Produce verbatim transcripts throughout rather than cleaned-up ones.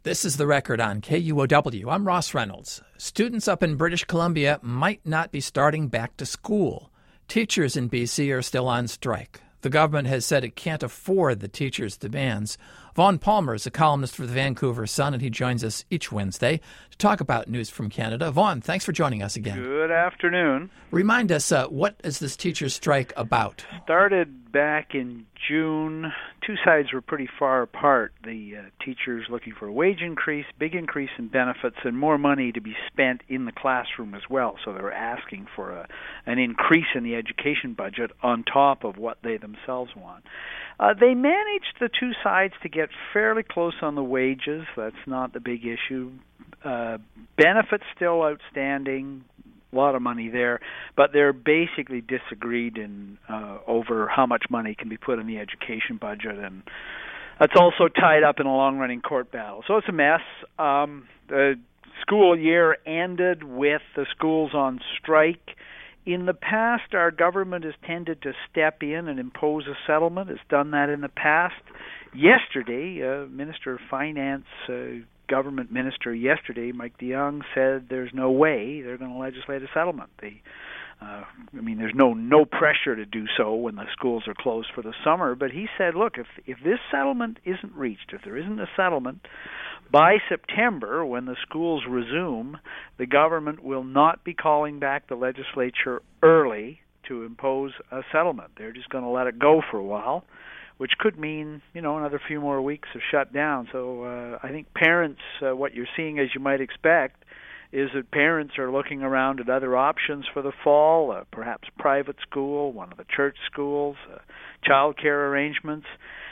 This is The Record on K U O W. I'm Ross Reynolds. Students up in British Columbia might not be starting back to school. Teachers in B C are still on strike. The government has said it can't afford the teachers' demands. Vaughn Palmer is a columnist for the Vancouver Sun, and he joins us each Wednesday to talk about news from Canada. Vaughn, thanks for joining us again. Good afternoon. Remind us, uh, what is this teachers' strike about? Started back in June. Two sides were pretty far apart. The uh, teachers looking for a wage increase, big increase in benefits, and more money to be spent in the classroom as well. So they were asking for a, an increase in the education budget on top of what they themselves want. Uh, they managed, the two sides, to get fairly close on the wages. That's not the big issue. Uh, benefits still outstanding, a lot of money there, but they're basically disagreed in uh, over how much money can be put in the education budget, and that's also tied up in a long-running court battle. So it's a mess. Um, the school year ended with the schools on strike. In the past, our government has tended to step in and impose a settlement. It's done that in the past. Yesterday, uh, Minister of Finance, uh, government minister yesterday, Mike DeYoung, said there's no way they're going to legislate a settlement. They, uh, I mean, there's no no pressure to do so when the schools are closed for the summer. But he said, look, if if this settlement isn't reached, if there isn't a settlement, by September, when the schools resume, the government will not be calling back the legislature early to impose a settlement. They're just going to let it go for a while, which could mean, you know, another few more weeks of shutdown. So uh, I think parents, uh, what you're seeing, as you might expect, is that parents are looking around at other options for the fall, uh, perhaps private school, one of the church schools, uh, child care arrangements.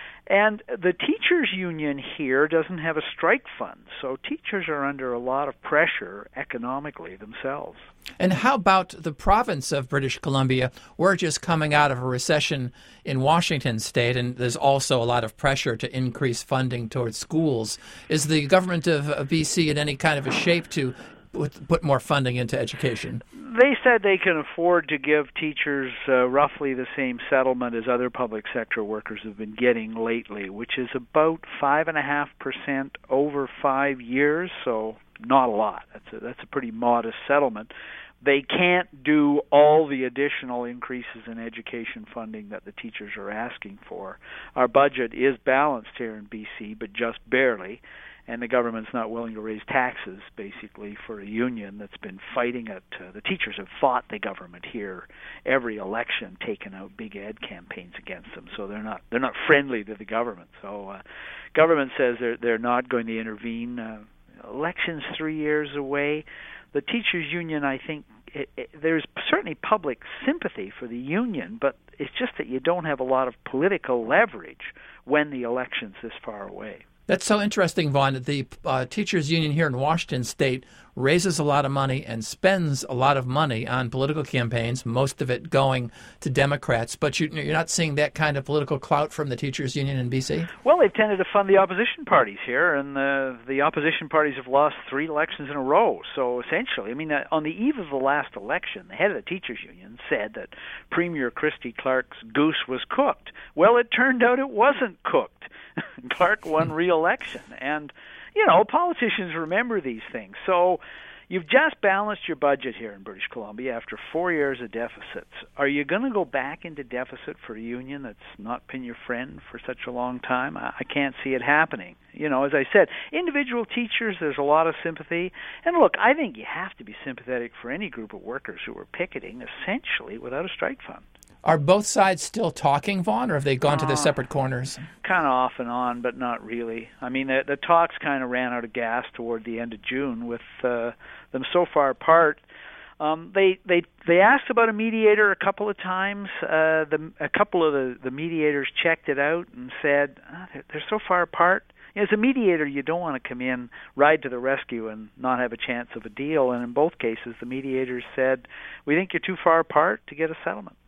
And the teachers' union here doesn't have a strike fund, so teachers are under a lot of pressure economically themselves. And how about the province of British Columbia? We're just coming out of a recession in Washington state, and there's also a lot of pressure to increase funding towards schools. Is the government of B C in any kind of a shape to put more funding into education? They said they can afford to give teachers uh, roughly the same settlement as other public sector workers have been getting lately, which is about five and a half percent over five years. So not a lot. That's a, that's a pretty modest settlement. They can't do all the additional increases in education funding that the teachers are asking for. Our budget is balanced here in B C, but just barely. And the government's not willing to raise taxes, basically, for a union that's been fighting it. Uh, the teachers have fought the government here every election, taken out big ad campaigns against them. So they're not they're not friendly to the government. So uh, government says they're they're not going to intervene. Uh, elections three years away. The teachers union, I think, it, it, there's certainly public sympathy for the union, but it's just that you don't have a lot of political leverage when the election's this far away. That's so interesting, Vaughn. The uh, teachers union here in Washington state raises a lot of money and spends a lot of money on political campaigns, most of it going to Democrats. But you, you're not seeing that kind of political clout from the teachers union in B C? Well, they've tended to fund the opposition parties here, and the, the opposition parties have lost three elections in a row. So essentially, I mean, uh, on the eve of the last election, the head of the teachers union said that Premier Christy Clark's goose was cooked. Well, it turned out it wasn't cooked. Clark won re-election, and you know, politicians remember these things. So you've just balanced your budget here in British Columbia after four years of deficits. Are you going to go back into deficit for a union that's not been your friend for such a long time? I, I can't see it happening. You know, as I said, individual teachers, there's a lot of sympathy. And look, I think you have to be sympathetic for any group of workers who are picketing essentially without a strike fund. Are both sides still talking, Vaughn, or have they gone to their separate corners? Kind of off and on, but not really. I mean, the, the talks kind of ran out of gas toward the end of June with uh, them so far apart. Um, they they they asked about a mediator a couple of times. Uh, the a couple of the, the mediators checked it out and said oh, they're, they're so far apart. As a mediator, you don't want to come in, ride to the rescue, and not have a chance of a deal. And in both cases, the mediators said, we think you're too far apart to get a settlement.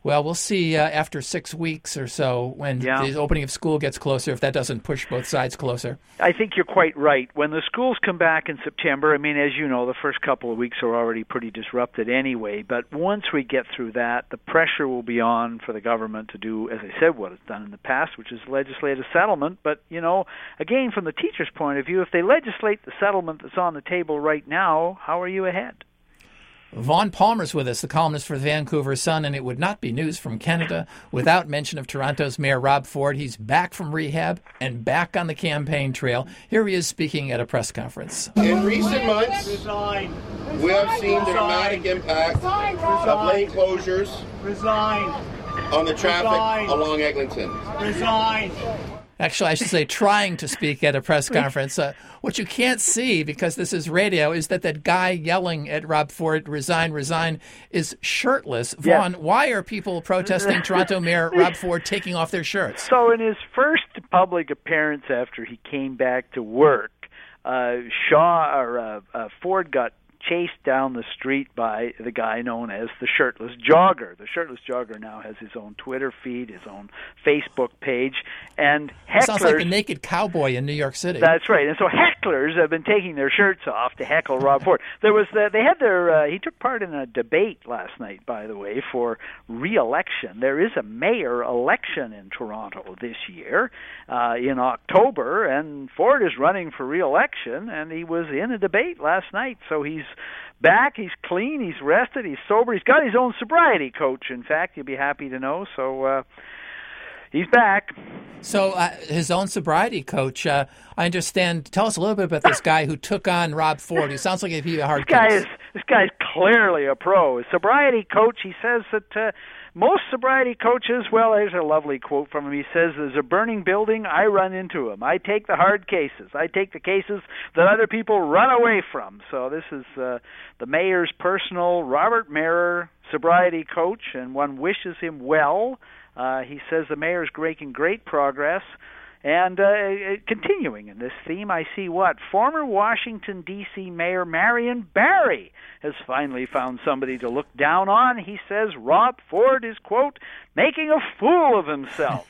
Well, we'll see uh, after six weeks or so when yeah. the opening of school gets closer, if that doesn't push both sides closer. I think you're quite right. When the schools come back in September, I mean, as you know, the first couple of weeks are already pretty disrupted anyway, but once we get through that, the pressure will be on for the government to do, as I said, what it's done in the past, which is legislate a settlement. But, you know, again, from the teacher's point of view, if they legislate the settlement that's on the table right now, how are you ahead? Vaughn Palmer's with us, the columnist for the Vancouver Sun, and it would not be news from Canada without mention of Toronto's Mayor Rob Ford. He's back from rehab and back on the campaign trail. Here he is speaking at a press conference. In recent months, we have seen the dramatic impact of lane closures on the traffic along Eglinton. Resign. Actually, I should say trying to speak at a press conference. Uh, what you can't see, because this is radio, is that that guy yelling at Rob Ford, resign, resign, is shirtless. Vaughn, yes. Why are people protesting Toronto Mayor Rob Ford taking off their shirts? So in his first public appearance after he came back to work, uh, Shaw or uh, uh, Ford got chased down the street by the guy known as the Shirtless Jogger. The Shirtless Jogger now has his own Twitter feed, his own Facebook page, and hecklers... Sounds like the naked cowboy in New York City. That's right. And so hecklers have been taking their shirts off to heckle Rob Ford. There was the, they had their uh, he took part in a debate last night, by the way, for re-election. There is a mayor election in Toronto this year uh, in October, and Ford is running for re-election, and he was in a debate last night, so he's back, he's clean, he's rested, he's sober, he's got his own sobriety coach, in fact, you'll be happy to know, so uh, he's back. So uh, his own sobriety coach, uh, I understand, tell us a little bit about this guy who took on Rob Ford. He sounds like he'd be a hard this guy case. is This guy's clearly a pro. His sobriety coach, he says that uh, most sobriety coaches, well, there's a lovely quote from him. He says, there's a burning building, I run into them. I take the hard cases. I take the cases that other people run away from. So this is uh, the mayor's personal Robert Mayer sobriety coach, and one wishes him well. Uh, he says the mayor's making great progress. And uh, continuing in this theme, I see what? Former Washington, D C Mayor Marion Barry has finally found somebody to look down on. He says Rob Ford is, quote, making a fool of himself.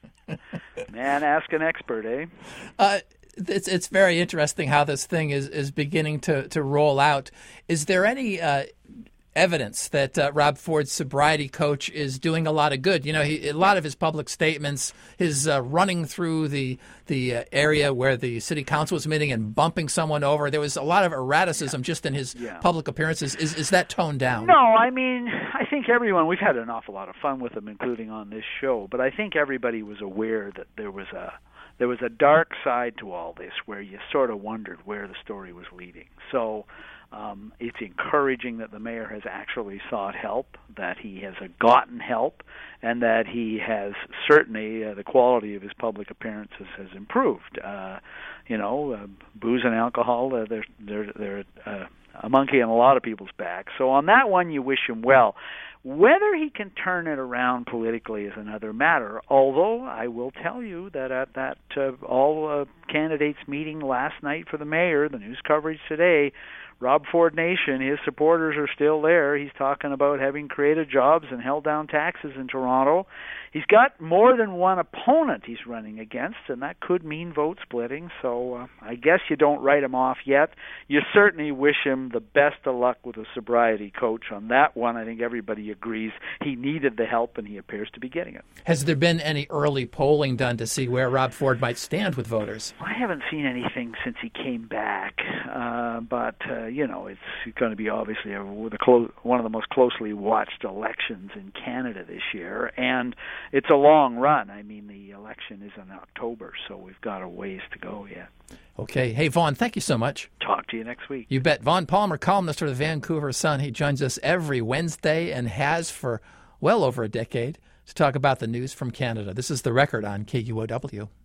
Man, ask an expert, eh? Uh, it's it's very interesting how this thing is, is beginning to, to roll out. Is there any... Uh, evidence that uh, Rob Ford's sobriety coach is doing a lot of good? You know, he, a lot of his public statements, his uh, running through the the uh, area where the city council was meeting and bumping someone over, there was a lot of erraticism yeah. just in his yeah. public appearances. Is is that toned down? No, I mean, I think everyone, we've had an awful lot of fun with him, including on this show, but I think everybody was aware that there was a there was a dark side to all this where you sort of wondered where the story was leading. So Um, it's encouraging that the mayor has actually sought help, that he has gotten help, and that he has certainly, uh, the quality of his public appearances has improved. Uh, you know, uh, booze and alcohol, uh, they're, they're, they're uh, a monkey on a lot of people's backs. So on that one, you wish him well. Whether he can turn it around politically is another matter, although I will tell you that at that uh, all uh, candidates meeting last night for the mayor, the news coverage today, Rob Ford Nation, his supporters are still there. He's talking about having created jobs and held down taxes in Toronto. He's got more than one opponent he's running against, and that could mean vote splitting. So uh, I guess you don't write him off yet. You certainly wish him the best of luck with a sobriety coach. On that one, I think everybody agrees he needed the help, and he appears to be getting it. Has there been any early polling done to see where Rob Ford might stand with voters? I haven't seen anything since he came back, uh, but, uh, you know, it's going to be obviously a, the clo- one of the most closely watched elections in Canada this year, and it's a long run. I mean, the election is in October, so we've got a ways to go yet. Okay. Hey, Vaughn, thank you so much. Talk to you next week. You bet. Vaughn Palmer, columnist for the Vancouver Sun. He joins us every Wednesday and has for well over a decade to talk about the news from Canada. This is The Record on K U O W.